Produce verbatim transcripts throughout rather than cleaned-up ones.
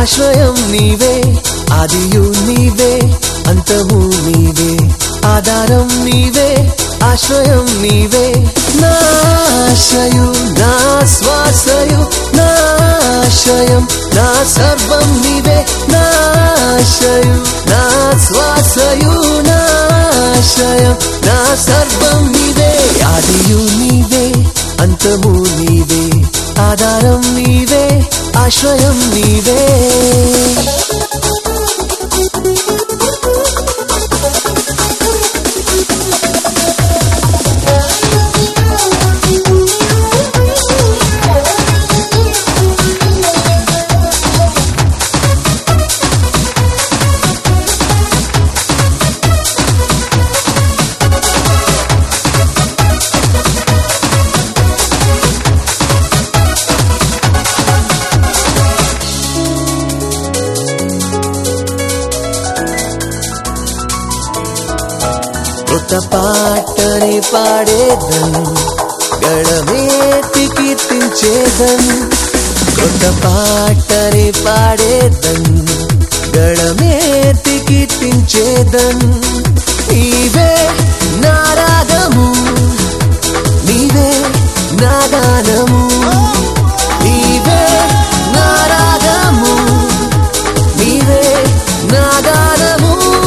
ఆశ్రయం నీవే ఆదియు నీవే అంతము నీవే ఆధారం నీవే ఆశ్రయం నీవే నా ఆశయు నా శ్వాసయు నా ఆశయం నా సర్వం నీవే నా ఆశయు నా శ్వాసయు నా ఆశయం నా సర్వం నీవే ఆదియు నీవే అంతము నీవే ఆధారం నీవే ఆశ్రయం నీవే కొత్త పాటని పాడేదను గళమేతి కీర్తించేదను కొత్త పాటని పాడేదను గళమేతి కీర్తించేదను నీవే నా రాగము నీవే నా గానము నీవే నా రాగము నీవే నా గానము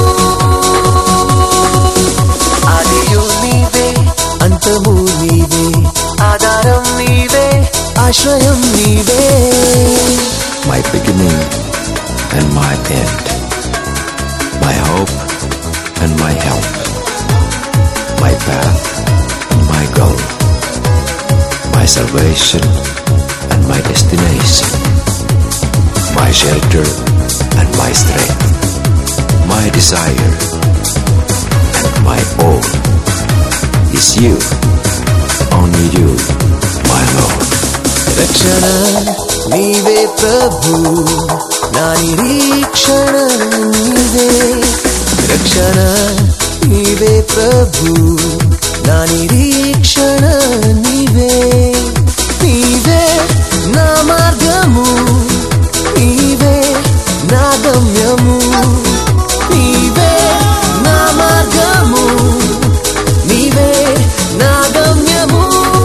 అంతము నీవే ఆధారం నీవే ఆశ్రయం నీవే My beginning and my end, my hope and my help, my path and my goal, my salvation and my destination, my shelter and my strength, my desire and my all is you, only you, my Lord. రక్షణ నీవే ప్రభు నా నిరీక్షణ నీవే రక్షణ నీవే ప్రభు నా నిరీక్షణ నీవే నీవే నా మార్గము నీవే నా గమ్యము నీవే నా మార్గము నీవే నా గమ్యము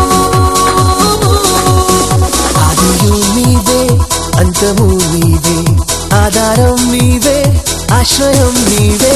ఆదియు నీవే అంతము నీవే ఆధారం నీవే ఆశ్రయం నీవే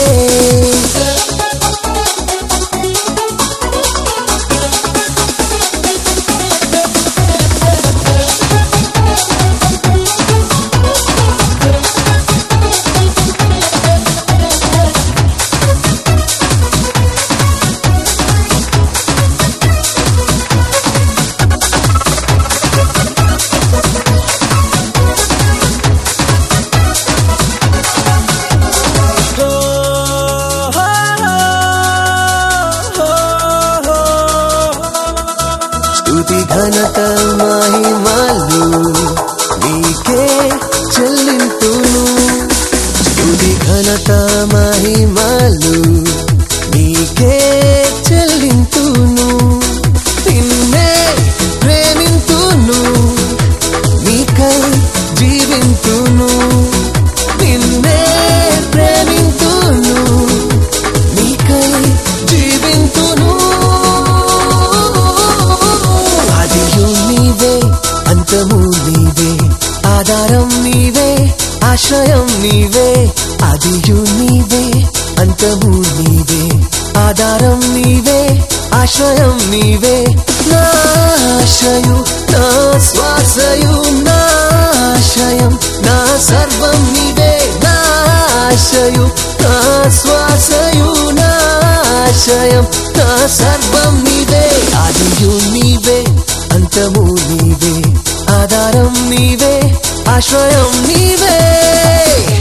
స్తుతి ఘనత మహిమలు నీకే చెల్లింతును స్తుతి ఘనత మహిమలు నీకే చెల్లింతును నిన్నే ప్రేమింతును నీకై జీవింతును నిన్నే ప్రేమింతును నీకై జీవింతును అంతము నీవే ఆధారం నీవే ఆశ్రయం నీవే ఆదియు నీవే అంతము నీవే ఆధారం నీవే ఆశ్రయం నీవే నా ఆశయు నా శ్వాసయు నా ఆశయం నా సర్వం నీవే నా ఆశయు నా శ్వాసయు నా ఆశయం నా సర్వం నీవే ఆదియు నీవే అంతము నీవే ఆధారం నీవే ఆశ్రయం నీవే